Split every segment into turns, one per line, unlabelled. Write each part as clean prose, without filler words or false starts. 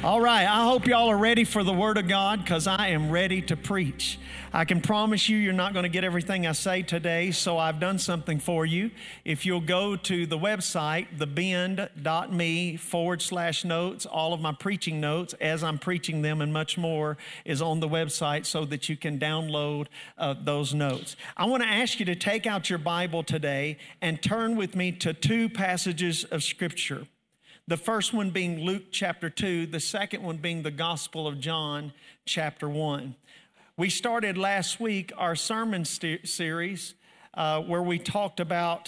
All right, I hope y'all are ready for the Word of God because I am ready to preach. I can promise you you're not going to get everything I say today, so I've done something for you. If you'll go to the website, thebend.me/notes, all of my preaching notes as I'm preaching them and much more is on the website so that you can download those notes. I want to ask you to take out your Bible today and turn with me to two passages of Scripture. The first one being Luke chapter 2, the second one being the Gospel of John chapter 1. We started last week our sermon series where we talked about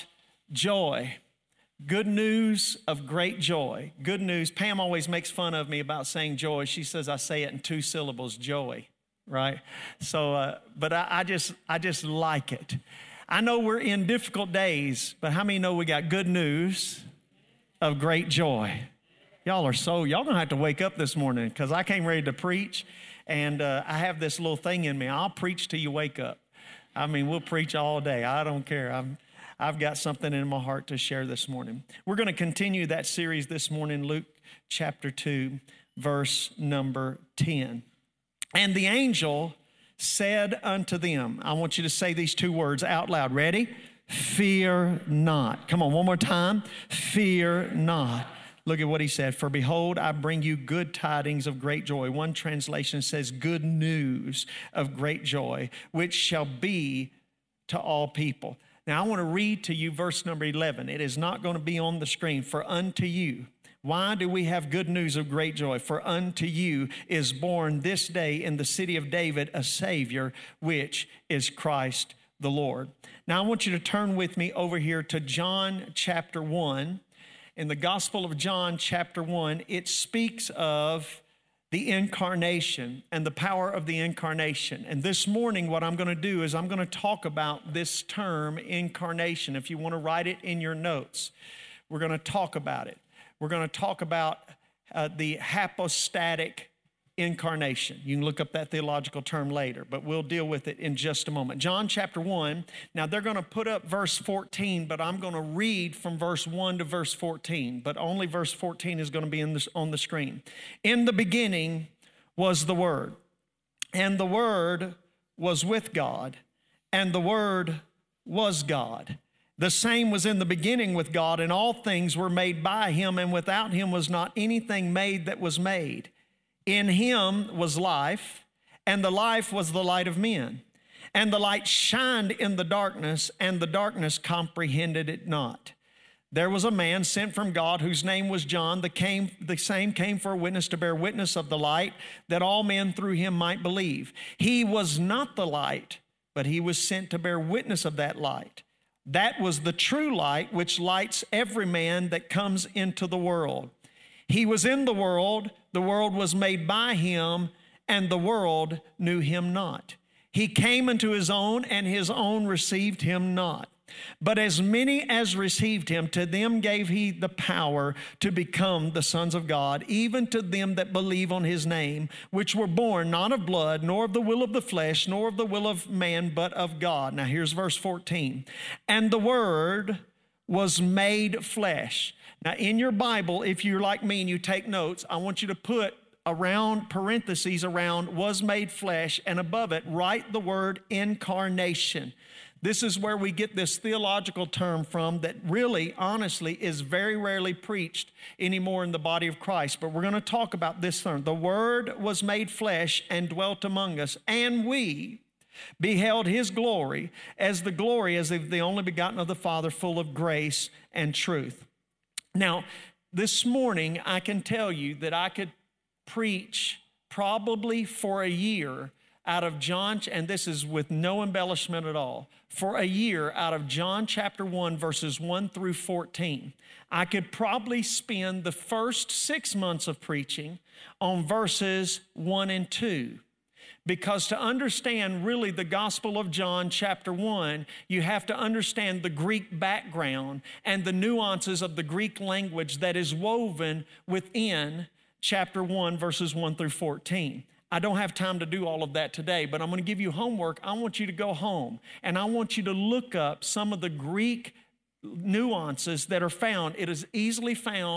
joy, good news of great joy. Good news. Pam always makes fun of me about saying joy. She says I say it in 2 syllables, joy, right? So, but I just like it. I know we're in difficult days, but how many know we got good news of great joy? Y'all gonna have to wake up this morning because I came ready to preach and I have this little thing in me. I'll preach till you wake up. I mean, we'll preach all day. I don't care. I've got something in my heart to share this morning. We're gonna continue that series this morning, Luke chapter 2, verse number 10. And the angel said unto them, I want you to say these two words out loud. Ready? Fear not. Come on, one more time. Fear not. Look at what he said. For behold, I bring you good tidings of great joy. One translation says good news of great joy, which shall be to all people. Now, I want to read to you verse number 11. It is not going to be on the screen. For unto you. Why do we have good news of great joy? For unto you is born this day in the city of David a Savior, which is Christ the Lord. Now, I want you to turn with me over here to John chapter 1. In the Gospel of John chapter 1, it speaks of the incarnation and the power of the incarnation. And this morning, what I'm going to do is I'm going to talk about this term, incarnation. If you want to write it in your notes, we're going to talk about it. We're going to talk about the hypostatic incarnation. You can look up that theological term later, but we'll deal with it in just a moment. John chapter 1. Now they're going to put up verse 14, but I'm going to read from verse 1 to verse 14, but only verse 14 is going to be on the screen. In the beginning was the Word, and the Word was with God, and the Word was God. The same was in the beginning with God, and all things were made by Him, and without Him was not anything made that was made. In Him was life, and the life was the light of men. And the light shined in the darkness, and the darkness comprehended it not. There was a man sent from God whose name was John. The same came for a witness to bear witness of the light, that all men through him might believe. He was not the light, but he was sent to bear witness of that light. That was the true light, which lights every man that comes into the world. He was in the world was made by him, and the world knew him not. He came unto his own, and his own received him not. But as many as received him, to them gave he the power to become the sons of God, even to them that believe on his name, which were born not of blood, nor of the will of the flesh, nor of the will of man, but of God. Now here's verse 14. And the Word was made flesh. Now, in your Bible, if you're like me and you take notes, I want you to put around parentheses around was made flesh, and above it, write the word incarnation. This is where we get this theological term from that really, honestly, is very rarely preached anymore in the body of Christ. But we're going to talk about this term. The Word was made flesh and dwelt among us, and we beheld His glory as the only begotten of the Father, full of grace and truth. Now, this morning, I can tell you that I could preach probably for a year out of John, and this is with no embellishment at all, for a year out of John chapter 1, verses 1 through 14. I could probably spend the first 6 months of preaching on verses 1 and 2. Because to understand really the Gospel of John chapter 1, you have to understand the Greek background and the nuances of the Greek language that is woven within chapter 1, verses 1 through 14. I don't have time to do all of that today, but I'm going to give you homework. I want you to go home, and I want you to look up some of the Greek nuances that are found. It is easily found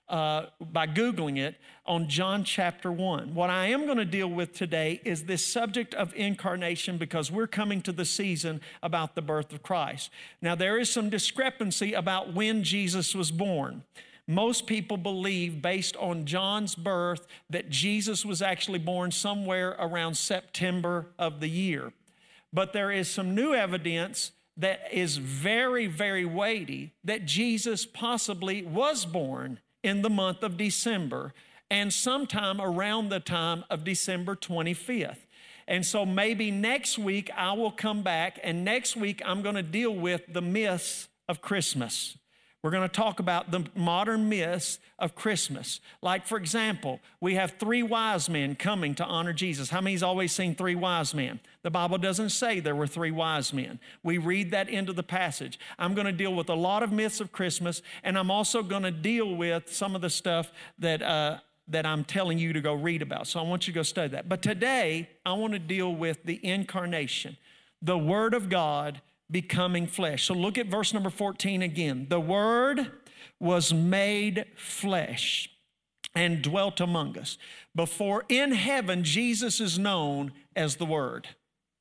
by Googling it on John chapter 1. What I am going to deal with today is this subject of incarnation because we're coming to the season about the birth of Christ. Now, there is some discrepancy about when Jesus was born. Most people believe, based on John's birth, that Jesus was actually born somewhere around September of the year. But there is some new evidence that is very, very weighty that Jesus possibly was born in the month of December and sometime around the time of December 25th. And so maybe next week I will come back, and next week I'm going to deal with the myths of Christmas. We're going to talk about the modern myths of Christmas. Like, for example, we have 3 wise men coming to honor Jesus. How many's always seen 3 wise men? The Bible doesn't say there were 3 wise men. We read that into the passage. I'm going to deal with a lot of myths of Christmas, and I'm also going to deal with some of the stuff that I'm telling you to go read about. So I want you to go study that. But today, I want to deal with the incarnation, the Word of God becoming flesh. So look at verse number 14 again. The Word was made flesh and dwelt among us. Before in heaven, Jesus is known as the Word.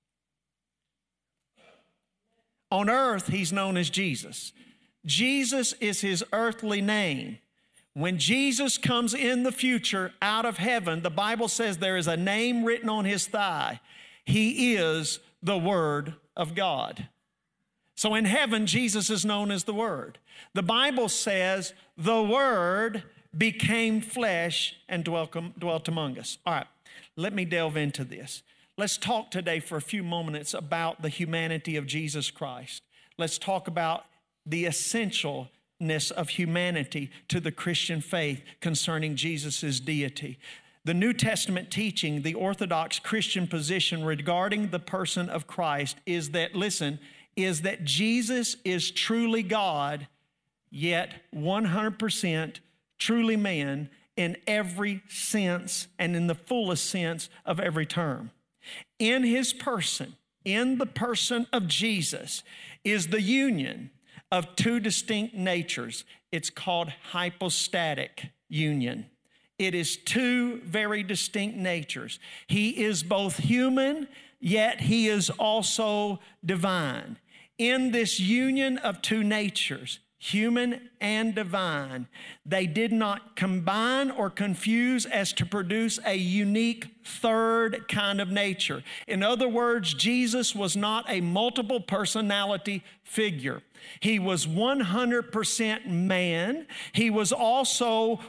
On earth, he's known as Jesus. Jesus is his earthly name. When Jesus comes in the future out of heaven, the Bible says there is a name written on his thigh. He is the Word of God. So in heaven, Jesus is known as the Word. The Bible says the Word became flesh and dwelt among us. All right, let me delve into this. Let's talk today for a few moments about the humanity of Jesus Christ. Let's talk about the essentialness of humanity to the Christian faith concerning Jesus' deity. The New Testament teaching, the Orthodox Christian position regarding the person of Christ is that, listen, is that Jesus is truly God, yet 100% truly man in every sense and in the fullest sense of every term. In his person, in the person of Jesus, is the union of 2 distinct natures. It's called hypostatic union. It is 2 very distinct natures. He is both human, yet he is also divine. In this union of 2 natures, human and divine, they did not combine or confuse as to produce a unique third kind of nature. In other words, Jesus was not a multiple personality figure. He was 100% man. He was also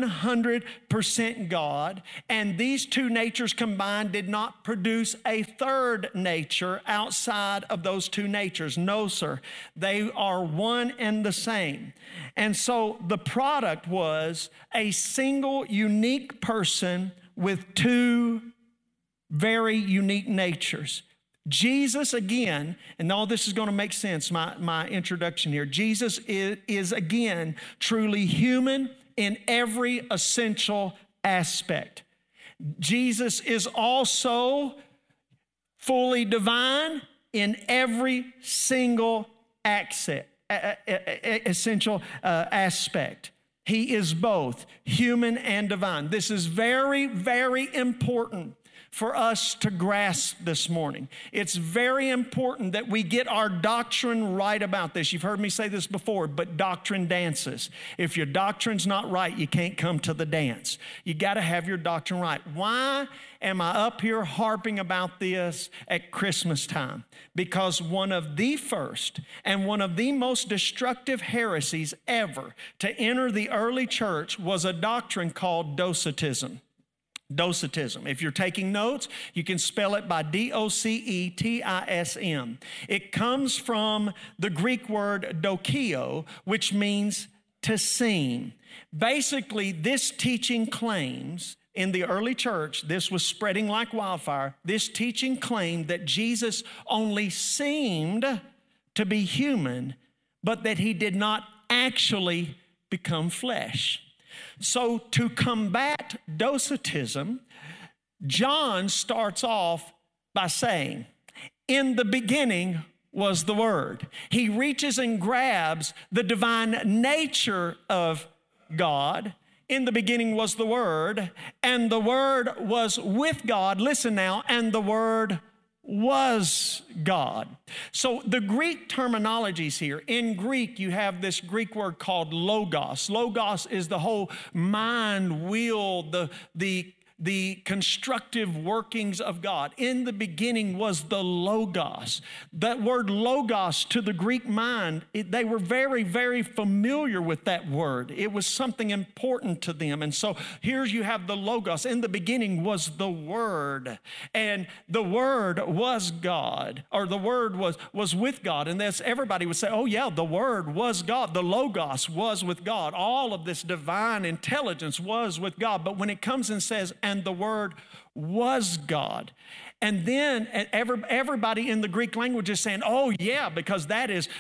100% God. And these 2 natures combined did not produce a third nature outside of those 2 natures. No, sir. They are one and the same. And so the product was a single unique person with 2 very unique natures. Jesus, again, and all this is going to make sense, my introduction here. Jesus is again, truly human in every essential aspect. Jesus is also fully divine in every single essential aspect. He is both human and divine. This is very, very important for us to grasp this morning. It's very important that we get our doctrine right about this. You've heard me say this before, but doctrine dances. If your doctrine's not right, you can't come to the dance. You got to have your doctrine right. Why am I up here harping about this at Christmas time? Because one of the first and one of the most destructive heresies ever to enter the early church was a doctrine called Docetism. Docetism. If you're taking notes, you can spell it by Docetism. It comes from the Greek word dokeo, which means to seem. Basically, this teaching claims, in the early church, this was spreading like wildfire, this teaching claimed that Jesus only seemed to be human, but that he did not actually become flesh. So to combat Docetism, John starts off by saying, in the beginning was the Word. He reaches and grabs the divine nature of God in the beginning was the Word, and the Word was with God. Listen now, and the Word was God. So the Greek terminologies here. In Greek, you have this Greek word called logos. Logos is the whole mind, will, the constructive workings of God. In the beginning was the Logos. That word Logos to the Greek mind, they were very, very familiar with that word. It was something important to them. And so here you have the Logos. In the beginning was the Word. And the Word was God, or the Word was with God. And that's, everybody would say, oh yeah, the Word was God. The Logos was with God. All of this divine intelligence was with God. But when it comes and says, and the Word was God. And then everybody in the Greek language is saying, oh yeah, because that is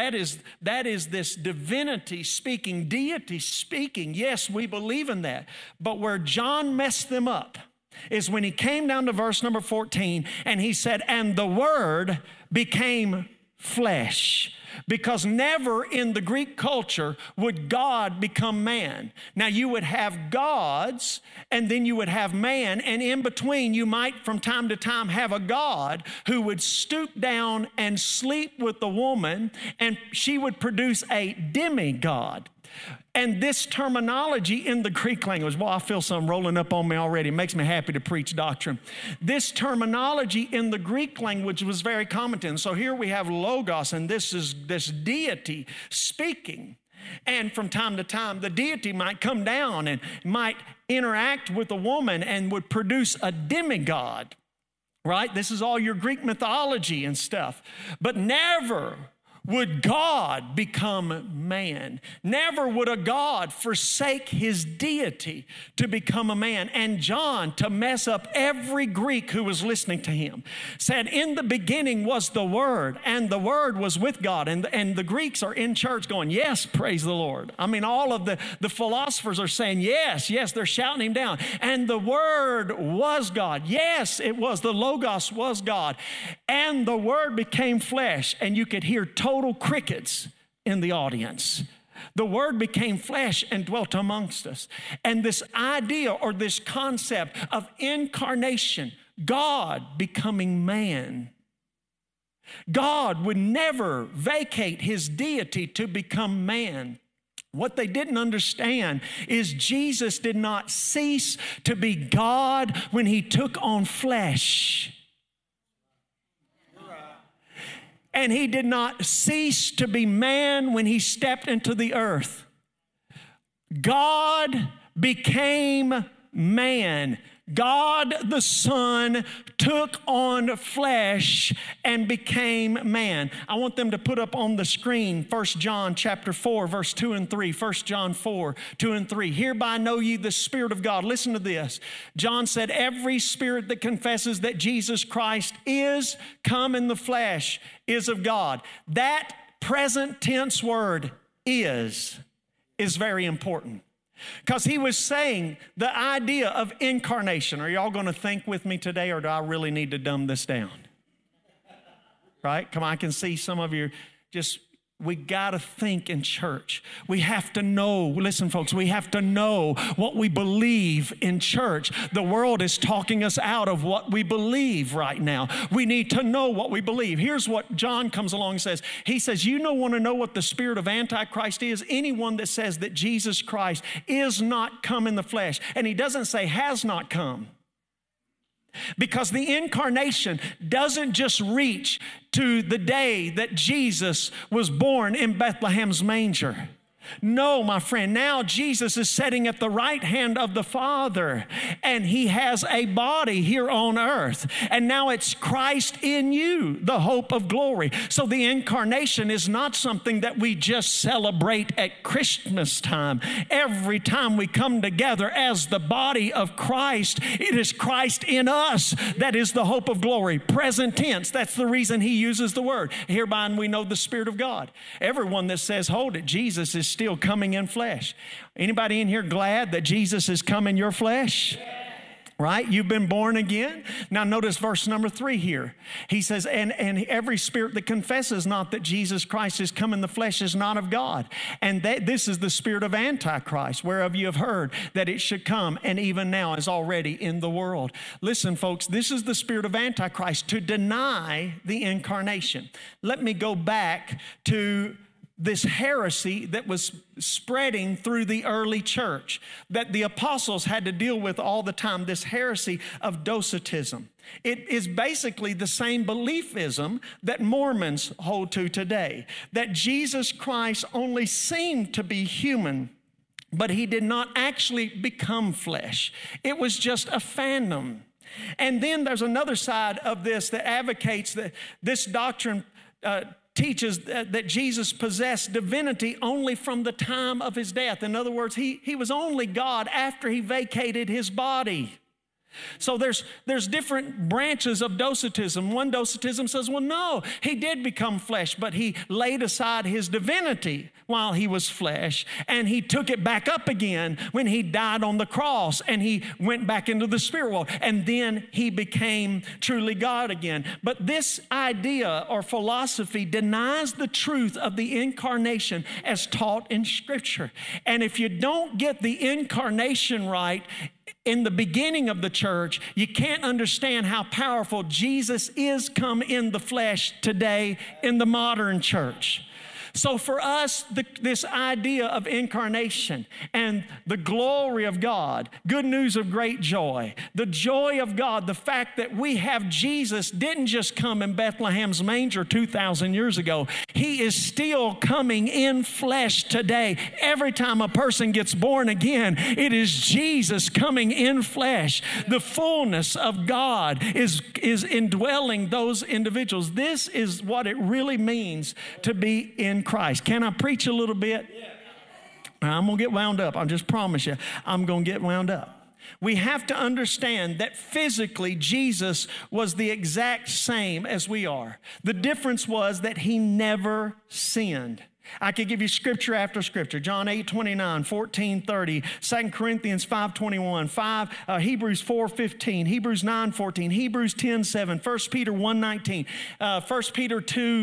this divinity speaking, deity speaking. Yes, we believe in that. But where John messed them up is when he came down to verse number 14 and he said, and the Word became flesh. Because never in the Greek culture would God become man. Now you would have gods and then you would have man, and in between you might from time to time have a God who would stoop down and sleep with the woman, and she would produce a demigod. And this terminology in the Greek language, well, I feel something rolling up on me already. It makes me happy to preach doctrine. This terminology in the Greek language was very common to them. So here we have logos, and this is this deity speaking. And from time to time, the deity might come down and might interact with a woman and would produce a demigod, right? This is all your Greek mythology and stuff. But never would God become man. Never would a God forsake his deity to become a man. And John, to mess up every Greek who was listening to him, said, in the beginning was the Word, and the Word was with God. And the Greeks are in church going, yes, praise the Lord. I mean, all of the philosophers are saying, yes, they're shouting him down. And the Word was God. Yes, it was. The Logos was God. And the Word became flesh, and you could hear total crickets in the audience. The Word became flesh and dwelt amongst us. And this idea or this concept of incarnation, God becoming man. God would never vacate his deity to become man. What they didn't understand is Jesus did not cease to be God when he took on flesh. And he did not cease to be man when he stepped into the earth. God became man. God the Son took on flesh and became man. I want them to put up on the screen 1 John chapter 4, verse 2 and 3. 1 John 4, 2 and 3. Hereby know ye the Spirit of God. Listen to this. John said, every spirit that confesses that Jesus Christ is come in the flesh is of God. That present tense word is very important. Because he was saying the idea of incarnation. Are y'all going to think with me today, or do I really need to dumb this down? Right? Come on, I can see some of you just, we got to think in church. We have to know, listen folks, we have to know what we believe in church. The world is talking us out of what we believe right now. We need to know what we believe. Here's what John comes along and says. He says, you don't want to know what the spirit of Antichrist is? Anyone that says that Jesus Christ is not come in the flesh. And he doesn't say has not come. Because the incarnation doesn't just reach to the day that Jesus was born in Bethlehem's manger. No, my friend, now Jesus is sitting at the right hand of the Father, and he has a body here on earth. And now it's Christ in you, the hope of glory. So the incarnation is not something that we just celebrate at Christmas time. Every time we come together as the body of Christ, it is Christ in us that is the hope of glory. Present tense, that's the reason he uses the word. Hereby we know the Spirit of God. Everyone that says, hold it, Jesus is still coming in flesh. Anybody in here glad that Jesus is come in your flesh? Right? You've been born again. Now notice verse number 3 here. He says, and every spirit that confesses not that Jesus Christ is come in the flesh is not of God. And that this is the spirit of Antichrist, whereof you have heard that it should come, and even now is already in the world. Listen, folks, this is the spirit of Antichrist, to deny the incarnation. Let me go back to this heresy that was spreading through the early church that the apostles had to deal with all the time, this heresy of Docetism. It is basically the same beliefism that Mormons hold to today, that Jesus Christ only seemed to be human, but he did not actually become flesh. It was just a phantom. And then there's another side of this that advocates that this doctrine teaches that Jesus possessed divinity only from the time of his death. In other words, he was only God after he vacated his body. So there's different branches of Docetism. One Docetism says, well, no, he did become flesh, but he laid aside his divinity while he was flesh, and he took it back up again when he died on the cross, and he went back into the spirit world, and then he became truly God again. But this idea or philosophy denies the truth of the incarnation as taught in Scripture. And if you don't get the incarnation right in the beginning of the church, you can't understand how powerful Jesus is come in the flesh today in the modern church. So for us, this idea of incarnation and the glory of God, good news of great joy, the joy of God, the fact that we have Jesus didn't just come in Bethlehem's manger 2,000 years ago. He is still coming in flesh today. Every time a person gets born again, it is Jesus coming in flesh. The fullness of God is indwelling those individuals. This is what it really means to be in Christ. Can I preach a little bit? I'm going to get wound up. I just promise you, I'm going to get wound up. We have to understand that physically Jesus was the exact same as we are. The difference was that he never sinned. I could give you scripture after scripture. John 8:29, 14:30, 2 Corinthians 5:21, Hebrews 4:15, Hebrews 9:14, Hebrews 10:7, 1 Peter 1:19, 1 Peter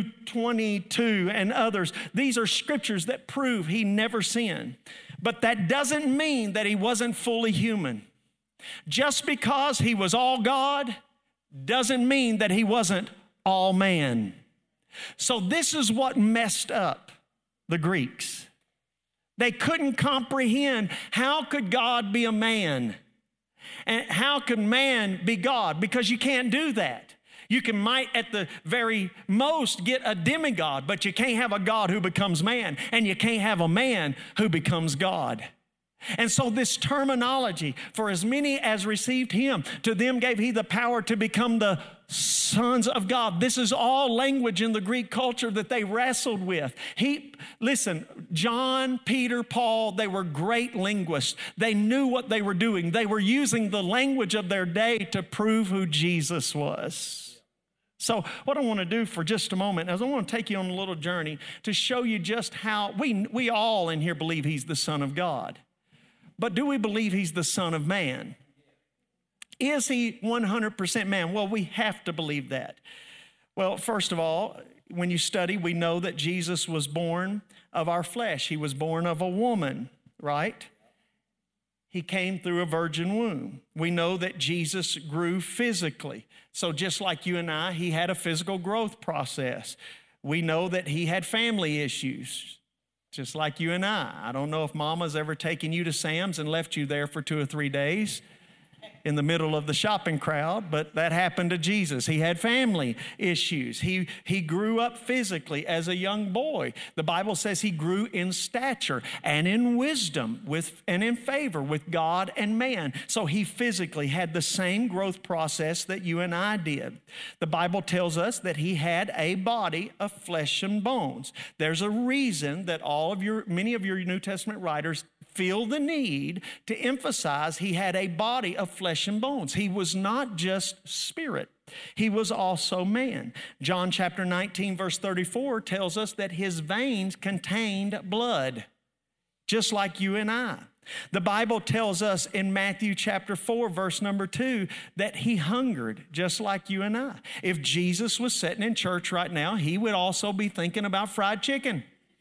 2:22, and others. These are scriptures that prove he never sinned. But that doesn't mean that he wasn't fully human. Just because he was all God doesn't mean that he wasn't all man. So this is what messed up the Greeks. They couldn't comprehend how could God be a man? And how could man be God? Because you can't do that. You might at the very most get a demigod, but you can't have a God who becomes man, and you can't have a man who becomes God. And so this terminology, for as many as received him, to them gave he the power to become the sons of God. This is all language in the Greek culture that they wrestled with. Listen, John, Peter, Paul, they were great linguists. They knew what they were doing. They were using the language of their day to prove who Jesus was. So what I want to do for just a moment is I want to take you on a little journey to show you just how we all in here believe he's the Son of God. But do we believe he's the Son of Man? Is he 100% man? Well, we have to believe that. Well, first of all, when you study, we know that Jesus was born of our flesh. He was born of a woman, right? He came through a virgin womb. We know that Jesus grew physically. So just like you and I, he had a physical growth process. We know that he had family issues. Just like you and I. I don't know if mama's ever taken you to Sam's and left you there for 2 or 3 days in the middle of the shopping crowd, but that happened to Jesus. He had family issues. He grew up physically as a young boy. The Bible says he grew in stature and in wisdom and in favor with God and man. So he physically had the same growth process that you and I did. The Bible tells us that he had a body of flesh and bones. There's a reason that many of your New Testament writers feel the need to emphasize he had a body of flesh and bones. He was not just spirit. He was also man. John chapter 19, verse 34 tells us that his veins contained blood, just like you and I. The Bible tells us in Matthew chapter 4, verse number 2, that he hungered just like you and I. If Jesus was sitting in church right now, he would also be thinking about fried chicken,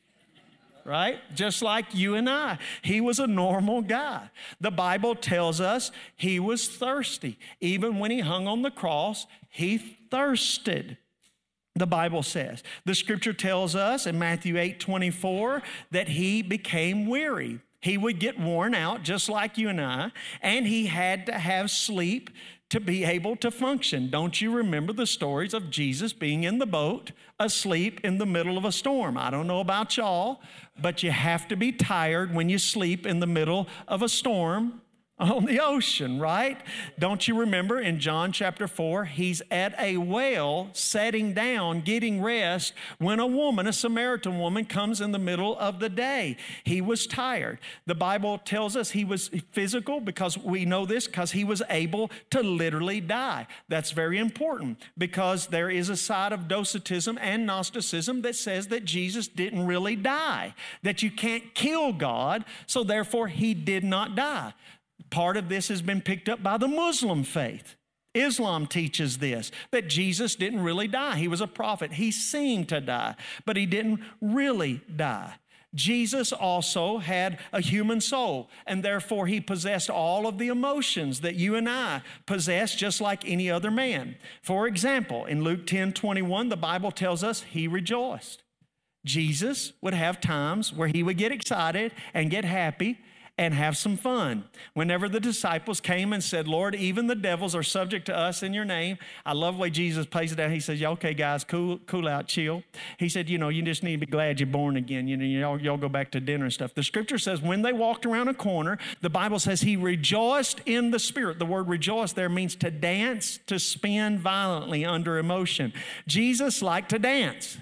right? Just like you and I. He was a normal guy. The Bible tells us he was thirsty. Even when he hung on the cross, he thirsted. The Bible says. The scripture tells us in Matthew 8:24 that he became weary. He would get worn out just like you and I, and he had to have sleep to be able to function. Don't you remember the stories of Jesus being in the boat, asleep in the middle of a storm? I don't know about y'all, but you have to be tired when you sleep in the middle of a storm on the ocean, right? Don't you remember in John chapter 4, he's at a well, sitting down, getting rest, when a woman, a Samaritan woman, comes in the middle of the day. He was tired. The Bible tells us he was physical, because we know this, because he was able to literally die. That's very important, because there is a side of Docetism and Gnosticism that says that Jesus didn't really die, that you can't kill God, so therefore he did not die. Part of this has been picked up by the Muslim faith. Islam teaches this, that Jesus didn't really die. He was a prophet. He seemed to die, but he didn't really die. Jesus also had a human soul, and therefore he possessed all of the emotions that you and I possess, just like any other man. For example, in Luke 10:21, the Bible tells us he rejoiced. Jesus would have times where he would get excited and get happy and have some fun. Whenever the disciples came and said, Lord, even the devils are subject to us in your name. I love the way Jesus plays it down. He says, yeah, okay, guys, cool out, chill. He said, you just need to be glad you're born again. Y'all go back to dinner and stuff. The scripture says when they walked around a corner, the Bible says he rejoiced in the spirit. The word rejoice there means to dance, to spin violently under emotion. Jesus liked to dance.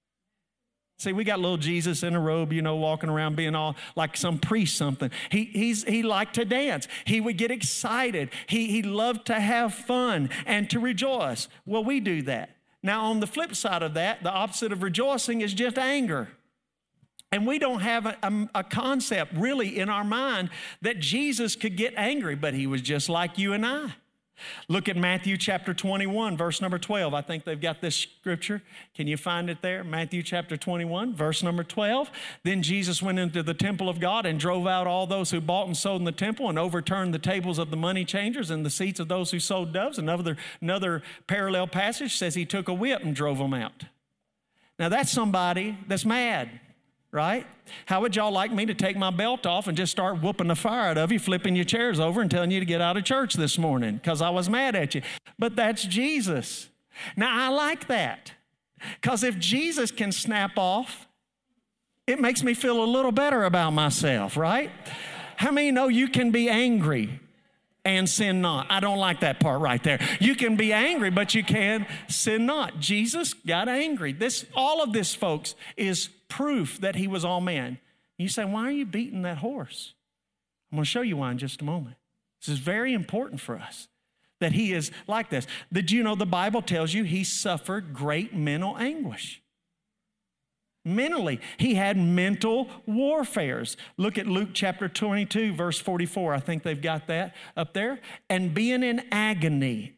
See, we got little Jesus in a robe, walking around being all like some priest something. He liked to dance. He would get excited. He loved to have fun and to rejoice. Well, we do that. Now, on the flip side of that, the opposite of rejoicing is just anger. And we don't have a concept really in our mind that Jesus could get angry, but he was just like you and I. Look at Matthew chapter 21, verse number 12. I think they've got this scripture. Can you find it there? Matthew chapter 21, verse number 12. Then Jesus went into the temple of God and drove out all those who bought and sold in the temple, and overturned the tables of the money changers and the seats of those who sold doves. Another parallel passage says he took a whip and drove them out. Now that's somebody that's mad, right? How would y'all like me to take my belt off and just start whooping the fire out of you, flipping your chairs over and telling you to get out of church this morning because I was mad at you? But that's Jesus. Now, I like that, because if Jesus can snap off, it makes me feel a little better about myself, right? How many know you can be angry and sin not? I don't like that part right there. You can be angry, but you can sin not. Jesus got angry. All of this, folks, is proof that he was all man. You say, why are you beating that horse? I'm going to show you why in just a moment. This is very important for us, that he is like this. Did you know the Bible tells you he suffered great mental anguish? Mentally, he had mental warfares. Look at Luke chapter 22, verse 44. I think they've got that up there. And being in agony.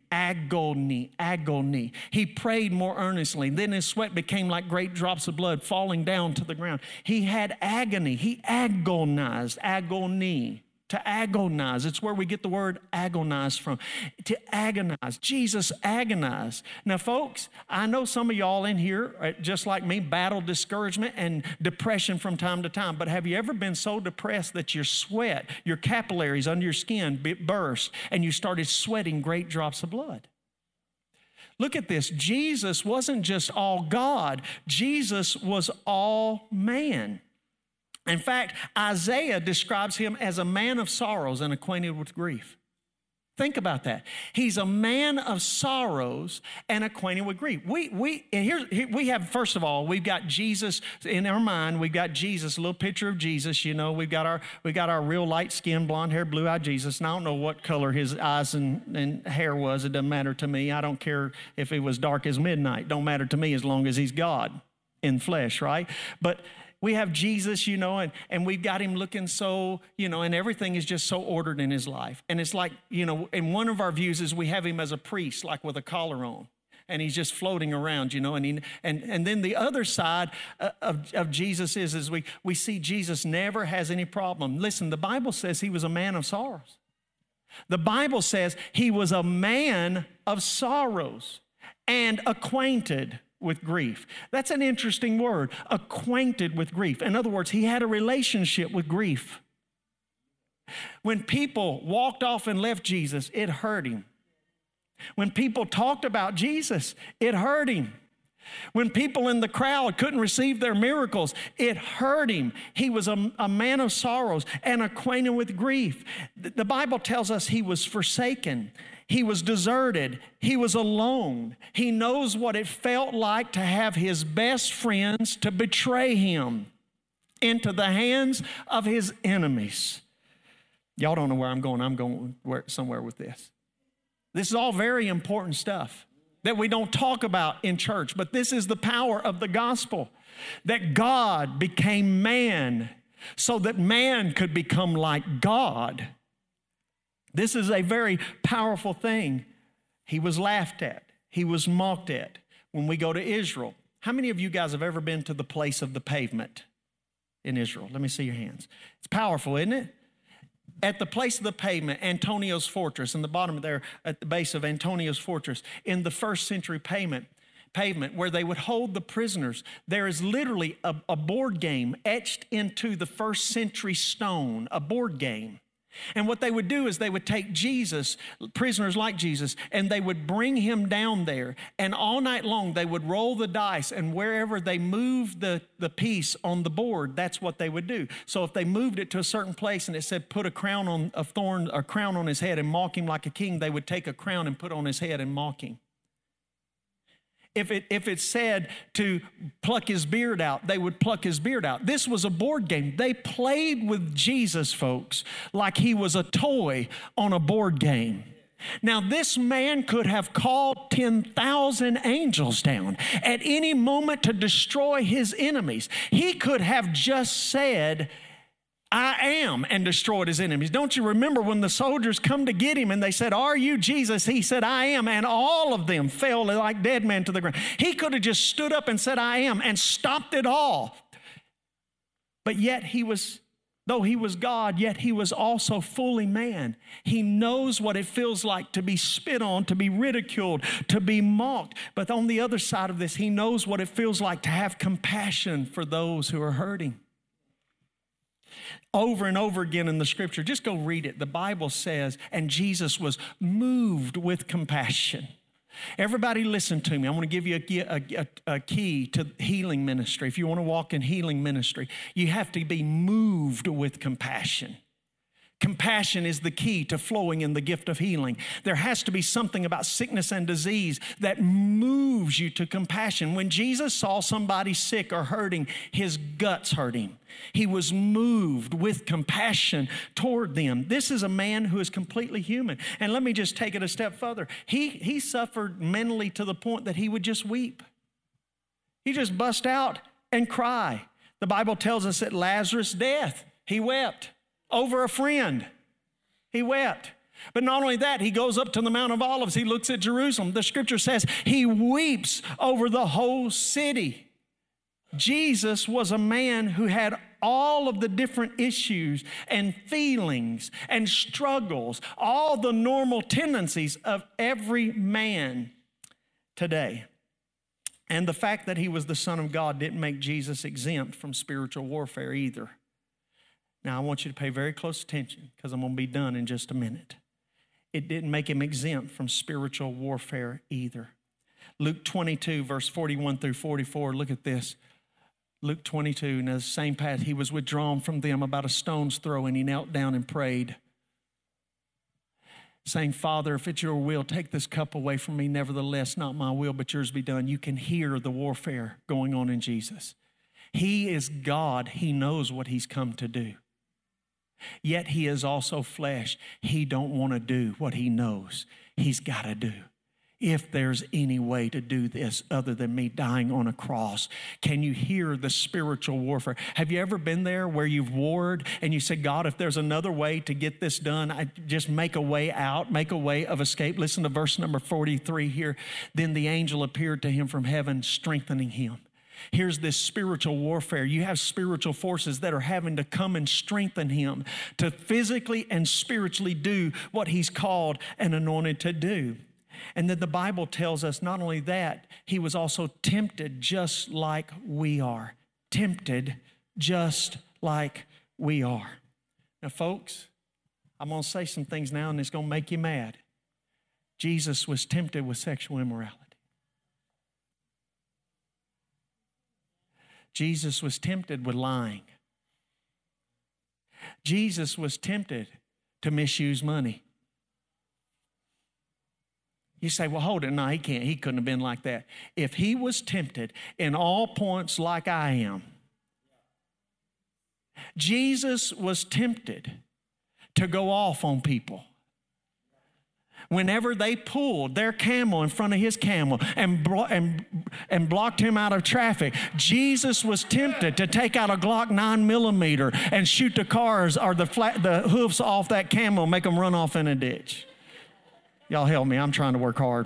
He prayed more earnestly. Then his sweat became like great drops of blood falling down to the ground. He had agony. He agonized. Agony. To agonize. It's where we get the word agonize from. To agonize. Jesus agonized. Now, folks, I know some of y'all in here, just like me, battle discouragement and depression from time to time. But have you ever been so depressed that your sweat, your capillaries under your skin burst and you started sweating great drops of blood? Look at this. Jesus wasn't just all God. Jesus was all man. In fact, Isaiah describes him as a man of sorrows and acquainted with grief. Think about that. He's a man of sorrows and acquainted with grief. We have, first of all, we've got Jesus in our mind. We've got Jesus, a little picture of Jesus. We've got our real light skinned, blonde hair, blue eyed Jesus. And I don't know what color his eyes and hair was. It doesn't matter to me. I don't care if it was dark as midnight. Don't matter to me as long as he's God in flesh, right? But We have Jesus, and we've got him looking so, and everything is just so ordered in his life. And it's like, and one of our views is we have him as a priest, like with a collar on, and he's just floating around, and then the other side of Jesus is we see Jesus never has any problem. Listen, the Bible says he was a man of sorrows. The Bible says he was a man of sorrows and acquainted with grief. That's an interesting word, acquainted with grief. In other words, he had a relationship with grief. When people walked off and left Jesus, it hurt him. When people talked about Jesus, it hurt him. When people in the crowd couldn't receive their miracles, it hurt him. He was a man of sorrows and acquainted with grief. The Bible tells us he was forsaken. He was deserted. He was alone. He knows what it felt like to have his best friends to betray him into the hands of his enemies. Y'all don't know where I'm going. I'm going somewhere with this. This is all very important stuff that we don't talk about in church, but this is the power of the gospel, that God became man so that man could become like God. This is a very powerful thing. He was laughed at. He was mocked at. When we go to Israel, how many of you guys have ever been to the place of the pavement in Israel? Let me see your hands. It's powerful, isn't it? At the place of the pavement, Antonio's fortress, in the bottom there, at the base of Antonio's fortress, in the first century pavement where they would hold the prisoners, there is literally a board game etched into the first century stone, a board game. And what they would do is they would take Jesus, prisoners like Jesus, and they would bring him down there. And all night long, they would roll the dice, and wherever they moved the piece on the board, that's what they would do. So if they moved it to a certain place and it said put a crown on his head and mock him like a king, they would take a crown and put on his head and mock him. If it said to pluck his beard out, they would pluck his beard out. This was a board game. They played with Jesus, folks, like he was a toy on a board game. Now, this man could have called 10,000 angels down at any moment to destroy his enemies. He could have just said, I am, and destroyed his enemies. Don't you remember when the soldiers come to get him and they said, are you Jesus? He said, I am, and all of them fell like dead men to the ground. He could have just stood up and said, I am, and stopped it all. But yet though he was God, yet he was also fully man. He knows what it feels like to be spit on, to be ridiculed, to be mocked. But on the other side of this, he knows what it feels like to have compassion for those who are hurting. Over and over again in the scripture, just go read it. The Bible says, and Jesus was moved with compassion. Everybody listen to me. I'm going to give you a key to healing ministry. If you want to walk in healing ministry, you have to be moved with compassion. Compassion is the key to flowing in the gift of healing. There has to be something about sickness and disease that moves you to compassion. When Jesus saw somebody sick or hurting, his guts hurt him. He was moved with compassion toward them. This is a man who is completely human. And let me just take it a step further. He suffered mentally to the point that he would just weep. He just bust out and cry. The Bible tells us at Lazarus' death, he wept. Over a friend, he wept. But not only that, he goes up to the Mount of Olives. He looks at Jerusalem. The scripture says he weeps over the whole city. Jesus was a man who had all of the different issues and feelings and struggles, all the normal tendencies of every man today. And the fact that he was the Son of God didn't make Jesus exempt from spiritual warfare either. Now, I want you to pay very close attention because I'm going to be done in just a minute. It didn't make him exempt from spiritual warfare either. Luke 22, verse 41 through 44, look at this. Luke 22, in the same path, he was withdrawn from them about a stone's throw, and he knelt down and prayed, saying, Father, if it's your will, take this cup away from me. Nevertheless, not my will, but yours be done. You can hear the warfare going on in Jesus. He is God. He knows what he's come to do. Yet he is also flesh. He don't want to do what he knows he's got to do. if there's any way to do this other than me dying on a cross. Can you hear the spiritual warfare? Have you ever been there where you've warred and you said, God, if there's another way to get this done, I just make a way out, make a way of escape. Listen to verse number 43 here. Then the angel appeared to him from heaven, strengthening him. Here's this spiritual warfare. You have spiritual forces that are having to come and strengthen him to physically and spiritually do what he's called and anointed to do. And then the Bible tells us not only that, he was also tempted just like we are. Tempted just like we are. Now, folks, I'm going to say some things now and it's going to make you mad. Jesus was tempted with sexual immorality. Jesus was tempted with lying. Jesus was tempted to misuse money. You say, well, hold it. No, he can't. He couldn't have been like that. If he was tempted in all points like I am, Jesus was tempted to go off on people. Whenever they pulled their camel in front of his camel and blocked him out of traffic, Jesus was tempted to take out a Glock 9mm and shoot the cars or the hoofs off that camel, make them run off in a ditch. Y'all help me. I'm trying to work hard.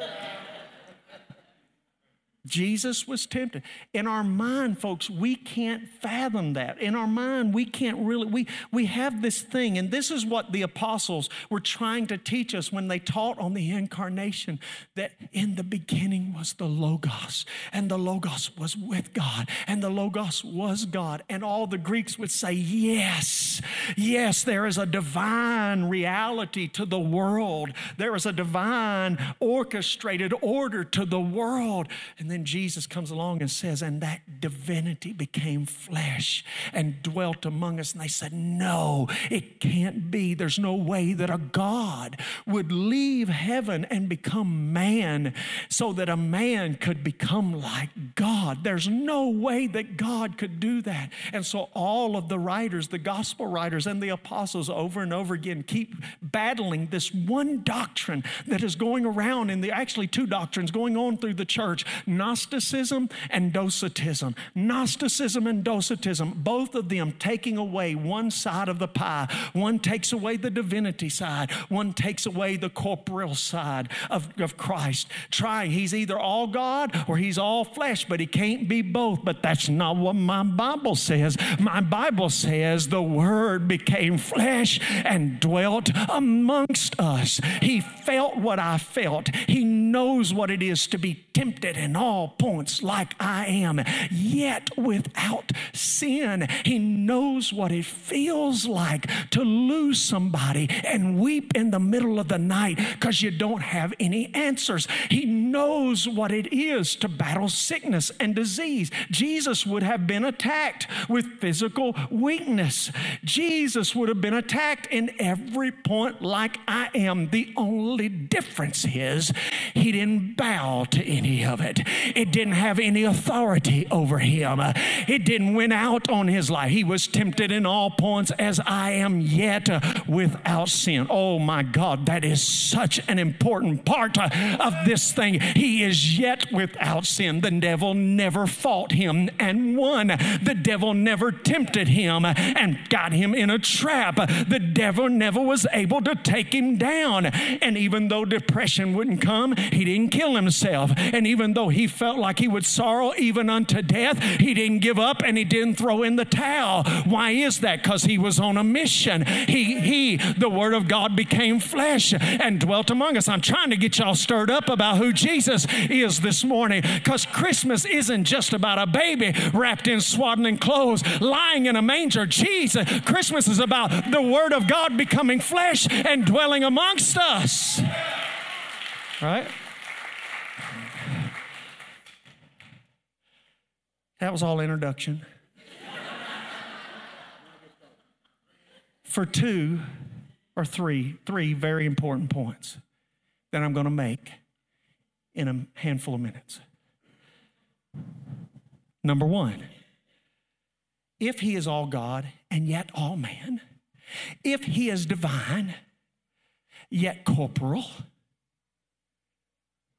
Jesus was tempted. In our mind, folks, we can't fathom that. In our mind, we can't really, we have this thing, and this is what the apostles were trying to teach us when they taught on the incarnation, that in the beginning was the Logos, and the Logos was with God, and the Logos was God. And all the Greeks would say, yes, yes, there is a divine reality to the world. There is a divine orchestrated order to the world. And then Jesus comes along and says, and that divinity became flesh and dwelt among us. And they said, no, it can't be. There's no way that a God would leave heaven and become man so that a man could become like God. There's no way that God could do that. And so all of the writers, the gospel writers and the apostles over and over again keep battling this one doctrine that is going around actually two doctrines going on through the church. Gnosticism and Docetism. Gnosticism and Docetism, both of them taking away one side of the pie. One takes away the divinity side. One takes away the corporeal side of Christ. He's either all God or he's all flesh, but he can't be both. But that's not what my Bible says. My Bible says the Word became flesh and dwelt amongst us. He felt what I felt. He knows what it is to be tempted in all points like I am, yet without sin. He knows what it feels like to lose somebody and weep in the middle of the night because you don't have any answers. He knows what it is to battle sickness and disease. Jesus would have been attacked with physical weakness. Jesus would have been attacked in every point like I am. The only difference is he didn't bow to any of it. It didn't have any authority over him. It didn't win out on his life. He was tempted in all points as I am, yet without sin. Oh my God, that is such an important part of this thing. He is yet without sin. The devil never fought him and won. The devil never tempted him and got him in a trap. The devil never was able to take him down. And even though depression wouldn't come, he didn't kill himself. And even though he felt like he would sorrow even unto death, he didn't give up and he didn't throw in the towel. Why is that? Because he was on a mission. The Word of God became flesh and dwelt among us. I'm trying to get y'all stirred up about who Jesus is this morning, because Christmas isn't just about a baby wrapped in swaddling clothes lying in a manger. Christmas is about the Word of God becoming flesh and dwelling amongst us. Right? That was all introduction. For three very important points that I'm going to make in a handful of minutes. Number one, if he is all God and yet all man, if he is divine yet corporal,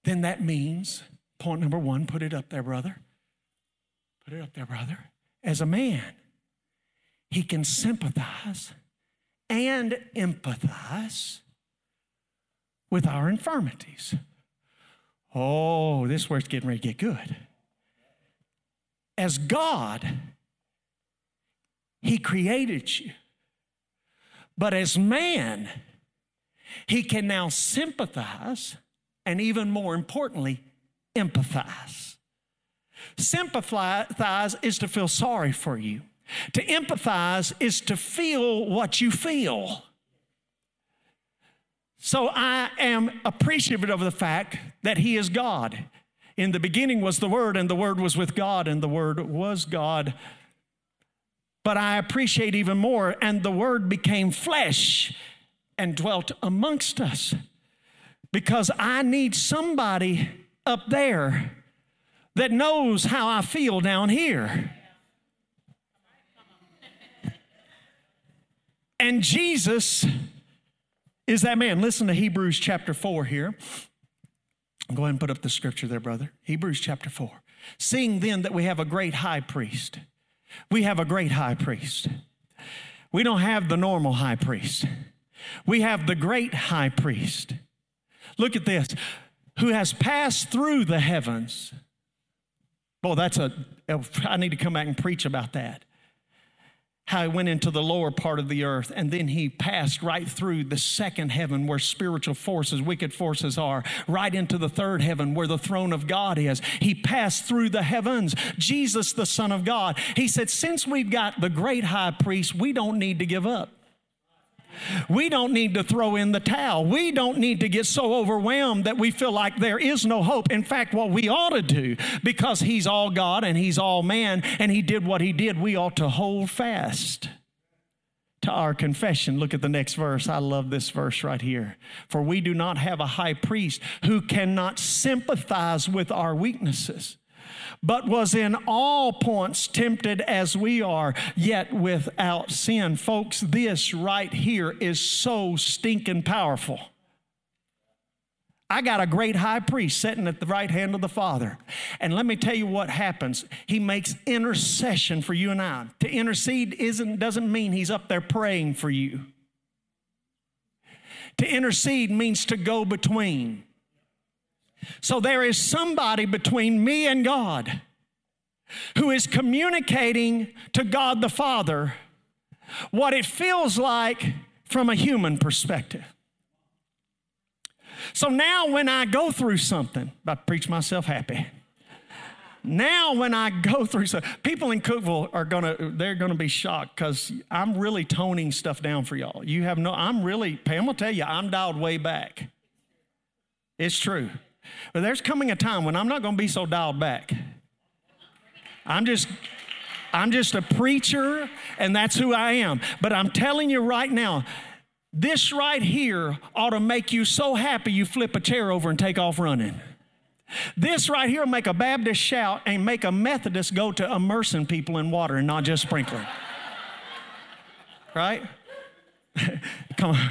then that means, point number one, put it up there, brother. Put it up there, brother. As a man, he can sympathize and empathize with our infirmities. Oh, this is where it's getting ready to get good. As God, he created you. But as man, he can now sympathize and, even more importantly, empathize. Sympathize is to feel sorry for you. To empathize is to feel what you feel. So I am appreciative of the fact that he is God. In the beginning was the Word, and the Word was with God, and the Word was God. But I appreciate even more, and the Word became flesh and dwelt amongst us. Because I need somebody up there that knows how I feel down here. And Jesus is that man. Listen to Hebrews chapter 4 here. Go ahead and put up the scripture there, brother. Hebrews chapter 4. Seeing then that we have a great high priest. We have a great high priest. We don't have the normal high priest. We have the great high priest. Look at this. Who has passed through the heavens. Boy, I need to come back and preach about that. How he went into the lower part of the earth, and then he passed right through the second heaven where spiritual forces, wicked forces are, right into the third heaven where the throne of God is. He passed through the heavens. Jesus, the Son of God. He said, since we've got the great high priest, we don't need to give up. We don't need to throw in the towel. We don't need to get so overwhelmed that we feel like there is no hope. In fact, what we ought to do, because he's all God and he's all man and he did what he did, we ought to hold fast to our confession. Look at the next verse. I love this verse right here. For we do not have a high priest who cannot sympathize with our weaknesses, but was in all points tempted as we are, yet without sin. Folks, this right here is so stinking powerful. I got a great high priest sitting at the right hand of the Father. And let me tell you what happens. He makes intercession for you and I. To intercede doesn't mean he's up there praying for you. To intercede means to go between. So there is somebody between me and God who is communicating to God the Father what it feels like from a human perspective. So now when I go through something, about to preach myself happy. Now when I go through something, people in Cookeville they're gonna be shocked because I'm really toning stuff down for y'all. Pam will tell you, I'm dialed way back. It's true. But there's coming a time when I'm not going to be so dialed back. I'm just a preacher, and that's who I am. But I'm telling you right now, this right here ought to make you so happy you flip a chair over and take off running. This right here will make a Baptist shout and make a Methodist go to immersing people in water and not just sprinkling. Right? Come on.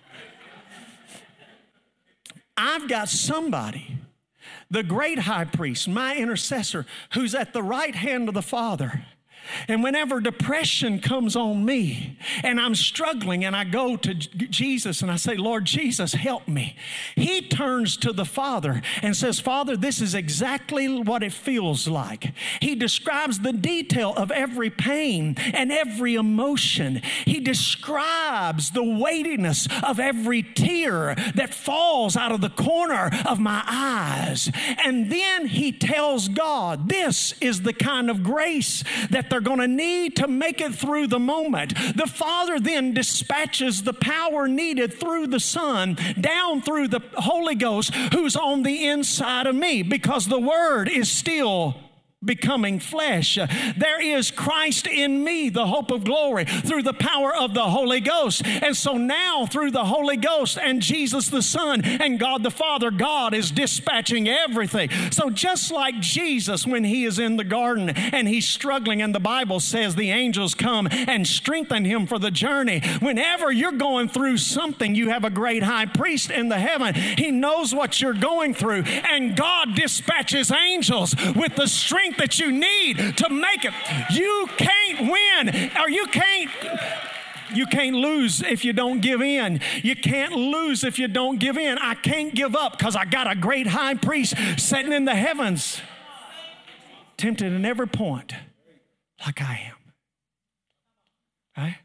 I've got somebody, the great high priest, my intercessor, who's at the right hand of the Father. And whenever depression comes on me and I'm struggling and I go to Jesus and I say, Lord Jesus, help me. He turns to the Father and says, Father, this is exactly what it feels like. He describes the detail of every pain and every emotion. He describes the weightiness of every tear that falls out of the corner of my eyes. And then he tells God, this is the kind of grace that they're going to need to make it through the moment. The Father then dispatches the power needed through the Son down through the Holy Ghost who's on the inside of me, because the Word is still becoming flesh. There is Christ in me, the hope of glory, through the power of the Holy Ghost. And so now through the Holy Ghost and Jesus the Son and God the Father, God is dispatching everything. So just like Jesus when he is in the garden and he's struggling, and the Bible says the angels come and strengthen him for the journey. Whenever you're going through something, you have a great high priest in the heaven. He knows what you're going through, and God dispatches angels with the strength that you need to make it. You can't win, or you can't lose if you don't give in. You can't lose if you don't give in. I can't give up because I got a great high priest sitting in the heavens, tempted in every point like I am. Right?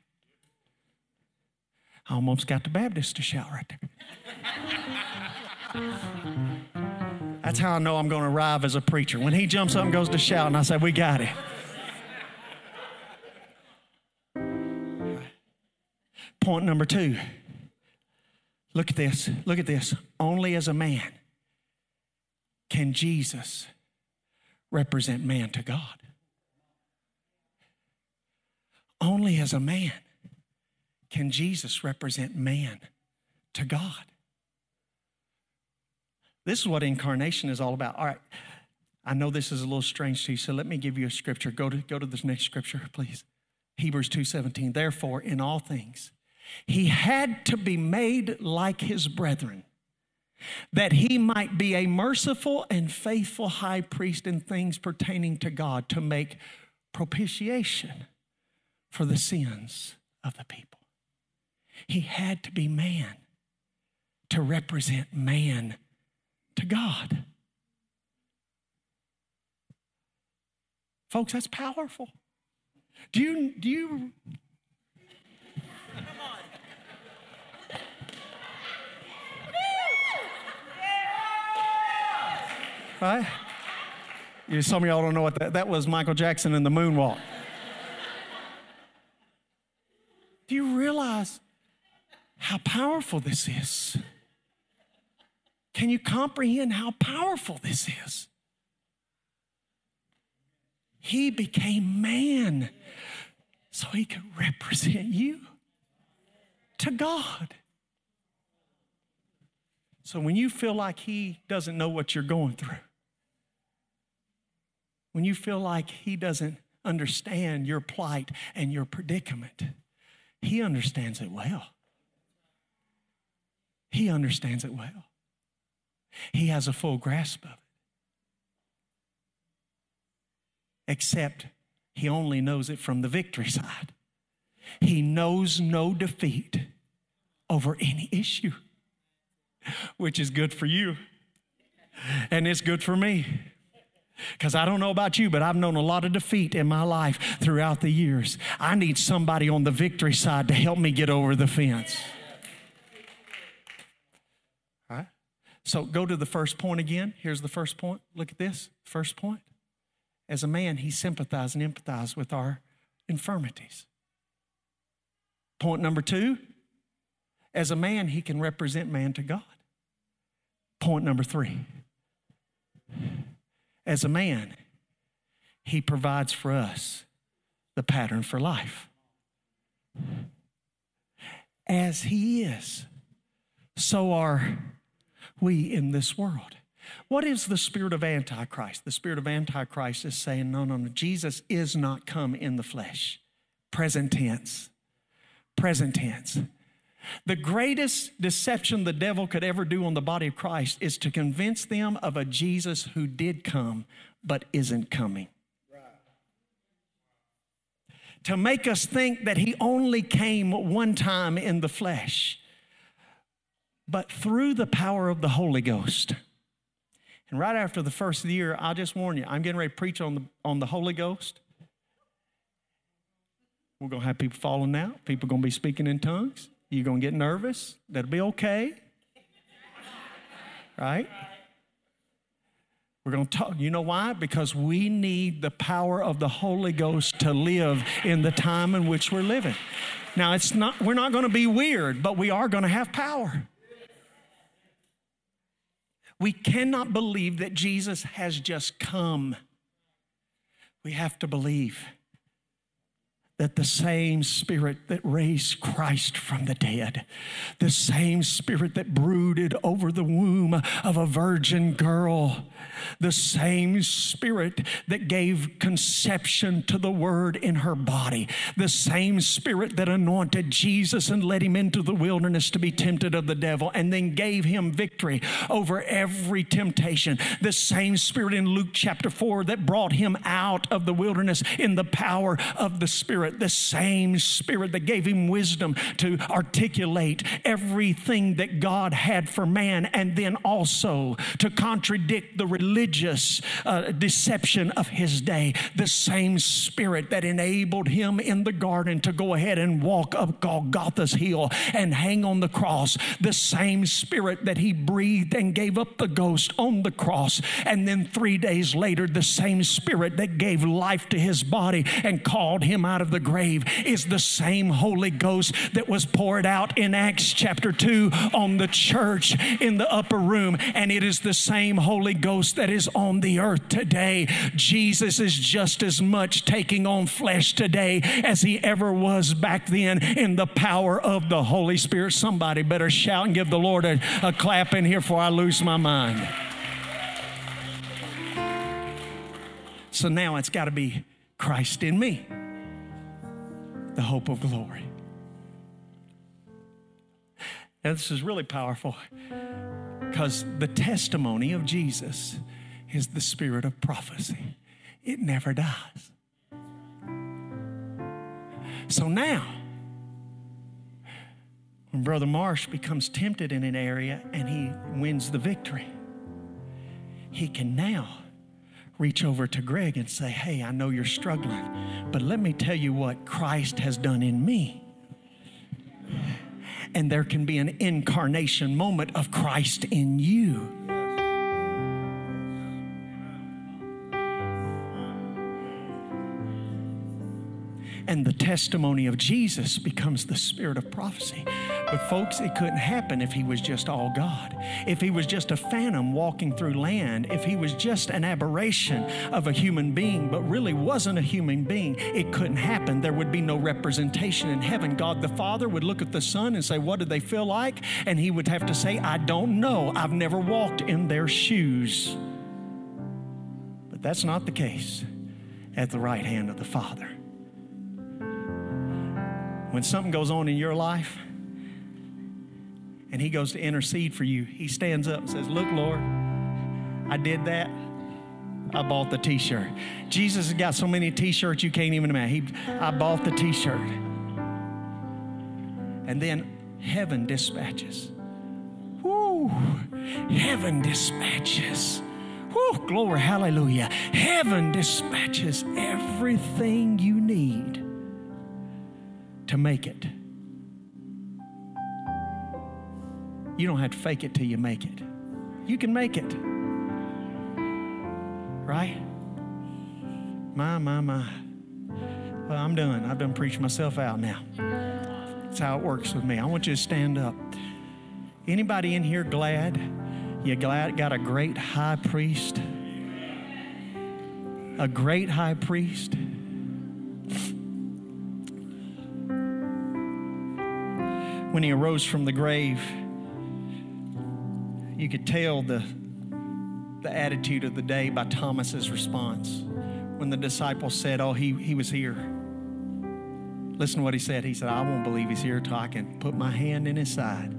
I almost got the Baptist to shout right there. That's how I know I'm going to arrive as a preacher. When he jumps up and goes to shout, and I say, we got it. Point number 2. Look at this. Look at this. Only as a man can Jesus represent man to God. Only as a man can Jesus represent man to God. This is what incarnation is all about. All right, I know this is a little strange to you, so let me give you a scripture. Go to this next scripture, please. Hebrews 2:17. Therefore, in all things, he had to be made like his brethren, that he might be a merciful and faithful high priest in things pertaining to God, to make propitiation for the sins of the people. He had to be man to represent man to God. Folks, that's powerful. Do you right? Some of y'all don't know what that was. Michael Jackson in the moonwalk. Do you realize how powerful this is? Can you comprehend how powerful this is? He became man so he could represent you to God. So when you feel like he doesn't know what you're going through, when you feel like he doesn't understand your plight and your predicament, he understands it well. He understands it well. He has a full grasp of it. Except he only knows it from the victory side. He knows no defeat over any issue, which is good for you. And it's good for me. Because I don't know about you, but I've known a lot of defeat in my life throughout the years. I need somebody on the victory side to help me get over the fence. All right? So go to the first point again. Here's the first point. Look at this. First point. As a man, he sympathized and empathized with our infirmities. Point number 2. As a man, he can represent man to God. Point number 3. As a man, he provides for us the pattern for life. As he is, so are we in this world. What is the spirit of Antichrist? The spirit of Antichrist is saying, no, Jesus is not come in the flesh. Present tense. Present tense. The greatest deception the devil could ever do on the body of Christ is to convince them of a Jesus who did come but isn't coming. Right. To make us think that he only came one time in the flesh, but through the power of the Holy Ghost. And right after the first year, I'll just warn you, I'm getting ready to preach on the Holy Ghost. We're going to have people falling out. People are going to be speaking in tongues. You're going to get nervous. That'll be okay. Right? We're going to talk. You know why? Because we need the power of the Holy Ghost to live in the time in which we're living. Now, we're not going to be weird, but we are going to have power. We cannot believe that Jesus has just come. We have to believe that the same Spirit that raised Christ from the dead, the same Spirit that brooded over the womb of a virgin girl, the same Spirit that gave conception to the Word in her body, the same Spirit that anointed Jesus and led him into the wilderness to be tempted of the devil and then gave him victory over every temptation, the same Spirit in Luke chapter 4 that brought him out of the wilderness in the power of the Spirit, the same Spirit that gave him wisdom to articulate everything that God had for man, and then also to contradict the religious deception of his day, the same Spirit that enabled him in the garden to go ahead and walk up Golgotha's hill and hang on the cross, the same Spirit that he breathed and gave up the ghost on the cross, and then 3 days later, the same Spirit that gave life to his body and called him out of the grave is the same Holy Ghost that was poured out in Acts chapter 2 on the church in the upper room, and it is the same Holy Ghost that is on the earth today. Jesus is just as much taking on flesh today as he ever was back then in the power of the Holy Spirit. Somebody better shout and give the Lord a clap in here before I lose my mind. So now it's got to be Christ in me, the hope of glory. Now this is really powerful because the testimony of Jesus is the spirit of prophecy. It never dies. So now, when Brother Marsh becomes tempted in an area and he wins the victory, he can now reach over to Greg and say, hey, I know you're struggling, but let me tell you what Christ has done in me. And there can be an incarnation moment of Christ in you. And the testimony of Jesus becomes the spirit of prophecy. But folks, it couldn't happen if he was just all God. If he was just a phantom walking through land, if he was just an aberration of a human being, but really wasn't a human being, it couldn't happen. There would be no representation in heaven. God the Father would look at the Son and say, what did they feel like? And he would have to say, I don't know. I've never walked in their shoes. But that's not the case at the right hand of the Father. When something goes on in your life and he goes to intercede for you, he stands up and says, look, Lord, I did that. I bought the t-shirt. Jesus has got so many t-shirts you can't even imagine. I bought the t-shirt. And then heaven dispatches. Woo! Heaven dispatches. Woo! Glory, hallelujah. Heaven dispatches everything you need to make it. You don't have to fake it till you make it. You can make it. Right? My. Well, I'm done. I've done preached myself out now. That's how it works with me. I want you to stand up. Anybody in here glad? You glad got a great high priest? A great high priest? When he arose from the grave, you could tell the attitude of the day by Thomas's response. When the disciples said, oh, he was here. Listen to what he said. He said, I won't believe he's here until I can put my hand in his side.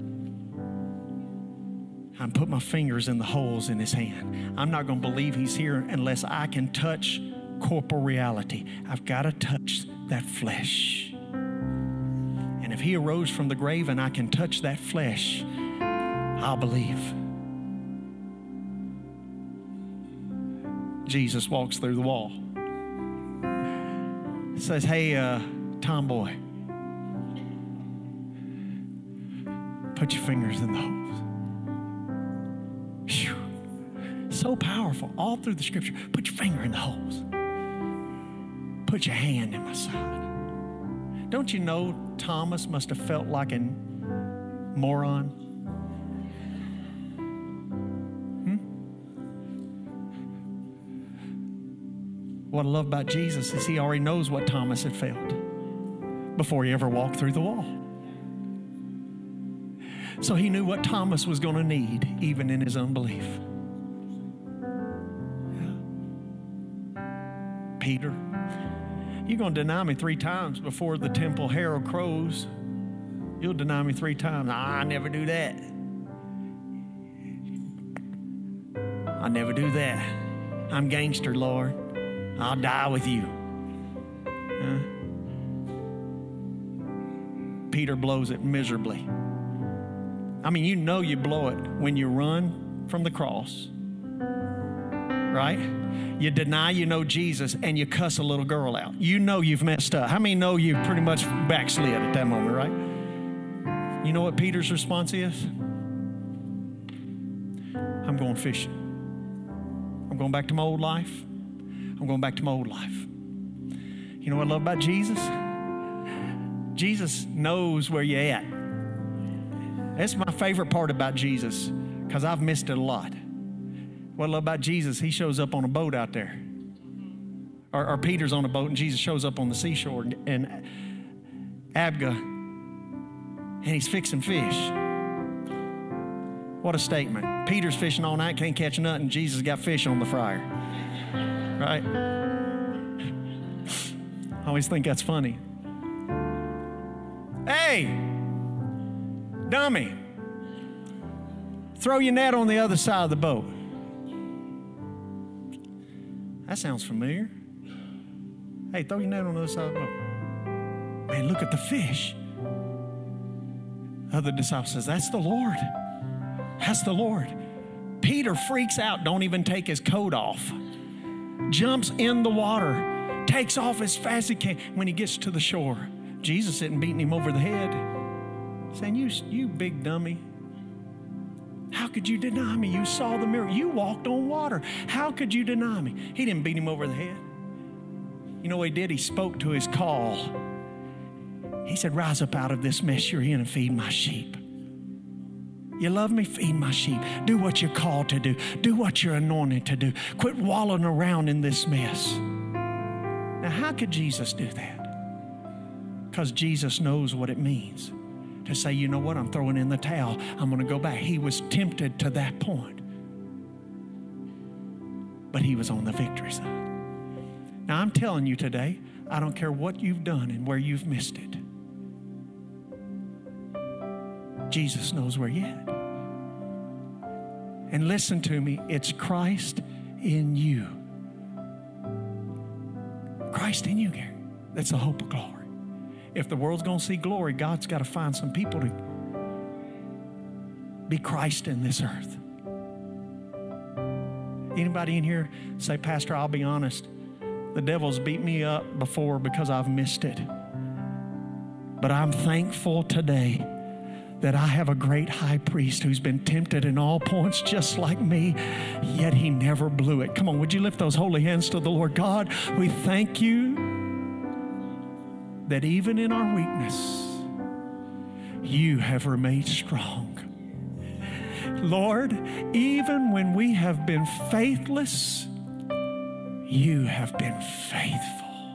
I can put my fingers in the holes in his hand. I'm not going to believe he's here unless I can touch corporal reality. I've got to touch that flesh. And if he arose from the grave and I can touch that flesh, I'll believe. Jesus walks through the wall. Says, hey, tomboy, put your fingers in the holes. Whew. So powerful, all through the scripture. Put your finger in the holes. Put your hand in my side. Don't you know Thomas must have felt like a moron? What I love about Jesus is he already knows what Thomas had felt before he ever walked through the wall. So he knew what Thomas was going to need, even in his unbelief. Yeah. Peter, you're going to deny me 3 times before the temple herald crows. You'll deny me 3 times. I never do that. I never do that. I'm gangster, Lord. I'll die with you. Peter blows it miserably. I mean, you know you blow it when you run from the cross, right? You deny you know Jesus and you cuss a little girl out. You know you've messed up. How many know you pretty much backslid at that moment, right? You know what Peter's response is? I'm going fishing. I'm going back to my old life. I'm going back to my old life. You know what I love about Jesus? Jesus knows where you're at. That's my favorite part about Jesus, because I've missed it a lot. What I love about Jesus, he shows up on a boat out there. Or Peter's on a boat and Jesus shows up on the seashore in Abga, and he's fixing fish. What a statement. Peter's fishing all night, can't catch nothing. Jesus got fish on the fryer. Right? I always think that's funny. Hey, dummy, throw your net on the other side of the boat. That sounds familiar. Hey, throw your net on the other side of the boat. Man, look at the fish. Other disciple says, that's the Lord. That's the Lord. Peter freaks out, don't even take his coat off. Jumps in the water, takes off as fast as he can. When he gets to the shore, Jesus isn't beating him over the head, saying, you big dummy. How could you deny me? You saw the miracle. You walked on water. How could you deny me? He didn't beat him over the head. You know what he did? He spoke to his call. He said, rise up out of this mess you're in and feed my sheep. You love me? Feed my sheep. Do what you're called to do. Do what you're anointed to do. Quit wallowing around in this mess. Now, how could Jesus do that? Because Jesus knows what it means to say, you know what? I'm throwing in the towel. I'm going to go back. He was tempted to that point, but he was on the victory side. Now, I'm telling you today, I don't care what you've done and where you've missed it. Jesus knows where you're at. And listen to me, it's Christ in you. Christ in you, Gary. That's the hope of glory. If the world's going to see glory, God's got to find some people to be Christ in this earth. Anybody in here say, Pastor, I'll be honest, the devil's beat me up before because I've missed it. But I'm thankful today that I have a great high priest who's been tempted in all points just like me, yet he never blew it. Come on, would you lift those holy hands to the Lord? God, we thank you that even in our weakness, you have remained strong. Lord, even when we have been faithless, you have been faithful.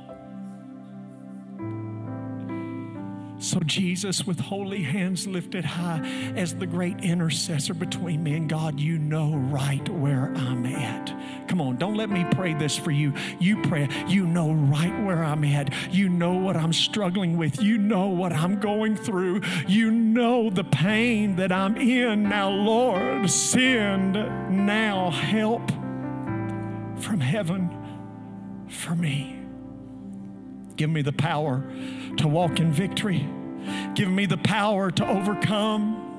So Jesus, with holy hands lifted high as the great intercessor between me and God, you know right where I'm at. Come on, don't let me pray this for you. You pray, you know right where I'm at. You know what I'm struggling with. You know what I'm going through. You know the pain that I'm in. Now, Lord, send now help from heaven for me. Give me the power to walk in victory. Give me the power to overcome.